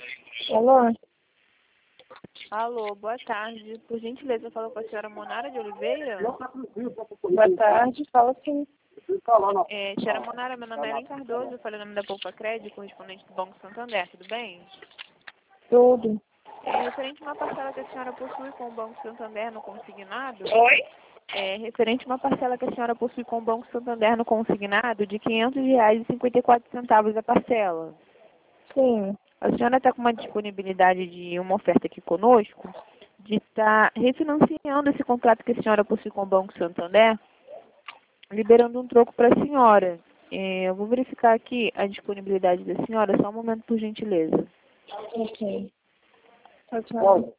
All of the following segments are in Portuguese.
Alô? Alô, boa tarde. Por gentileza, eu falo com a senhora Monara de Oliveira? Boa tarde, fala sim. Senhora Monara, meu nome é Ellen Cardoso, eu falo em nome da Poupa Crédito, correspondente do Banco Santander, tudo bem? Tudo. Referente a uma parcela que a senhora possui com o Banco Santander no consignado? Oi? Referente a uma parcela que a senhora possui com o Banco Santander no consignado de R$ 500,54 a parcela. Sim. A senhora está com uma disponibilidade de uma oferta aqui conosco de estar refinanciando esse contrato que a senhora possui com o Banco Santander, liberando um troco para a senhora. Eu vou verificar aqui a disponibilidade da senhora, só um momento, por gentileza. Ok. Tchau, tchau.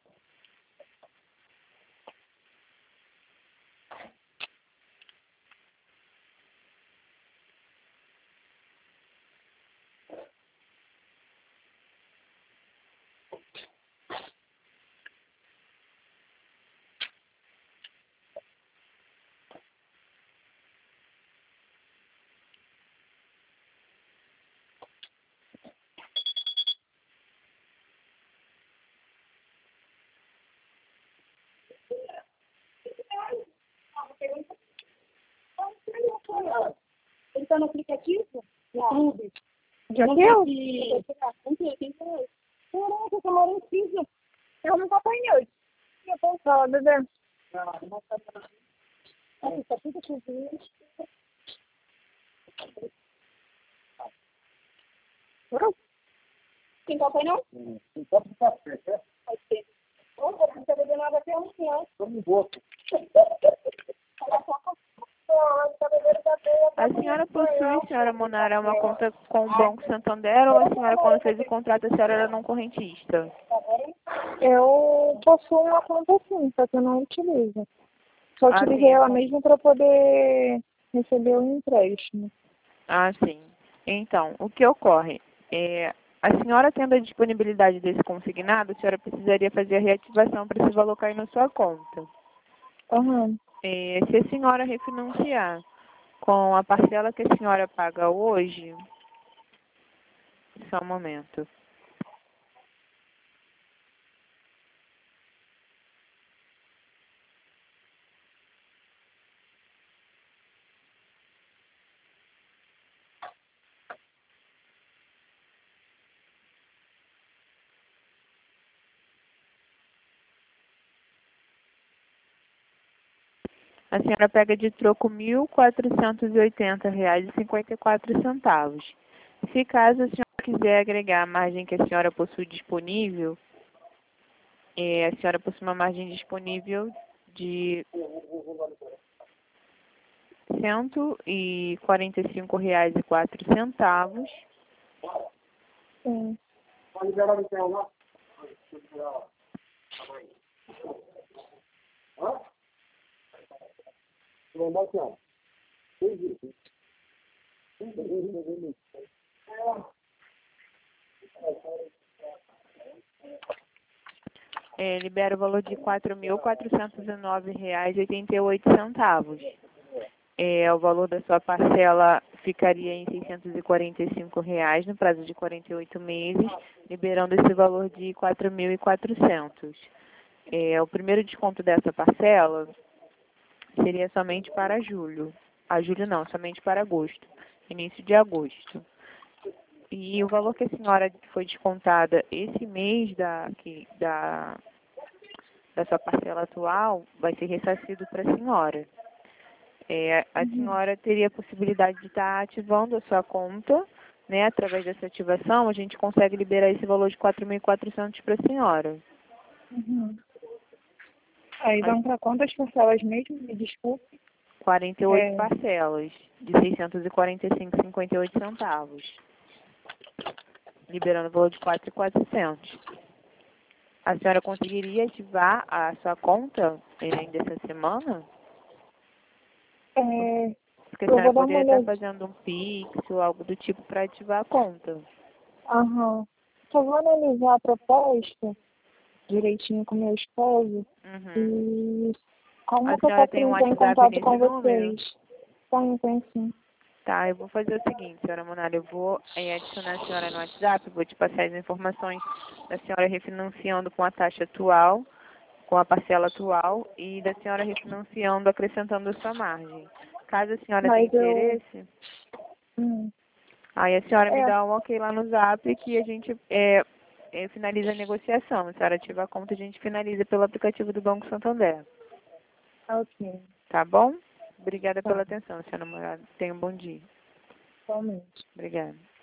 Ele está no aplicativo? No clube? Já deu? Caraca, camarão pisa. Eu não apanhei. Fala, bebê. Está tudo cozinha. Tem copo não? Um copo de café, quer? Pode ser. Opa, não está bebendo água até amanhã. Toma um gosto. A senhora possui, senhora Monara, uma conta com o Banco Santander ou a senhora, quando fez o contrato, a senhora era não correntista? Eu possuo uma conta sim, só que eu não utilizo. Só Ah, utilizei sim. ela mesmo para poder receber o empréstimo. Ah, sim. Então, o que ocorre? A senhora tendo a disponibilidade desse consignado, a senhora precisaria fazer a reativação para esse valor cair na sua conta. Aham. Se a senhora refinanciar com a parcela que a senhora paga hoje, só um momento. A senhora pega de troco R$ 1.480,54. Se caso a senhora quiser agregar a margem que a senhora possui disponível, a senhora possui uma margem disponível de R$ 145,04. Sim. Pode liberar o teu lá? Hã? Vamos dar aqui, ó. Libera o valor de R$ 4.409,88. O valor da sua parcela ficaria em R$ 645 no prazo de 48 meses, liberando esse valor de R$ 4.400. O primeiro desconto dessa parcela seria somente para julho. Julho não, somente para agosto, início de agosto. E o valor que a senhora foi descontada esse mês da sua parcela atual vai ser ressarcido para a senhora. A senhora teria a possibilidade de estar ativando a sua conta, né? Através dessa ativação, a gente consegue liberar esse valor de 4.400 para a senhora. Uhum. Aí vão para quantas parcelas mesmo? Me desculpe. 48 parcelas de R$ 645,58. Liberando o valor de 4.400. A senhora conseguiria ativar a sua conta ainda essa semana? Porque a Eu senhora vou dar uma poderia estar olhada. fazendo um Pix ou algo do tipo para ativar a conta. Aham. Só vou analisar a proposta direitinho com meu esposo. Uhum. E como A que eu senhora posso tem um entrar em WhatsApp contato nesse com número? vocês? Tem sim. Tá, eu vou fazer o seguinte, senhora Monara, eu vou adicionar a senhora no WhatsApp, vou te passar as informações da senhora refinanciando com a taxa atual, com a parcela atual, e da senhora refinanciando acrescentando a sua margem. Caso a senhora tenha Mas eu... interesse, Hum. aí a senhora me É, dá um ok lá no Zap que a gente finaliza a negociação. A senhora ativar a conta, a gente finaliza pelo aplicativo do Banco Santander. ok. Tá bom? Obrigada Tá. pela atenção, senhora Monara. Tenha um bom dia. Somente. Obrigada.